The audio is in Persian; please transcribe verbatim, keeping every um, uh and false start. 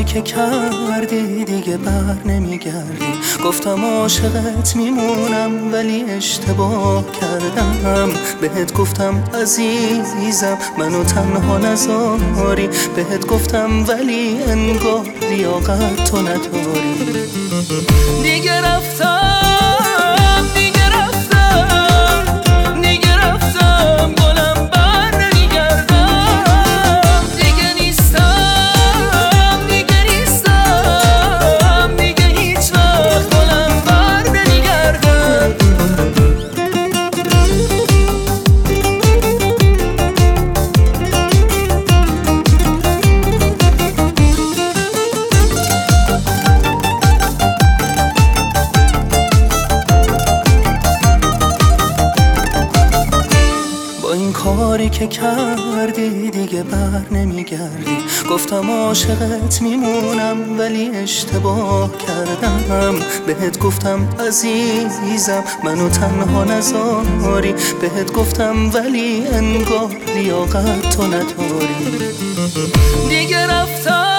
که کردی دیگه بر نمیگردی. گفتم عاشقت میمونم ولی اشتباه کردم. بهت گفتم عزیزم منو تنها نذاری. بهت گفتم ولی انگار لیاقت تو نداری. دیگه رفتم کاری که کردی دیگه بر نمیگردی. گفتم عاشقت میمونم ولی اشتباه کردم. بهت گفتم عزیزم منو تنها نذاری. بهت گفتم ولی انگار لیاقت تو نداری. دیگه رفتم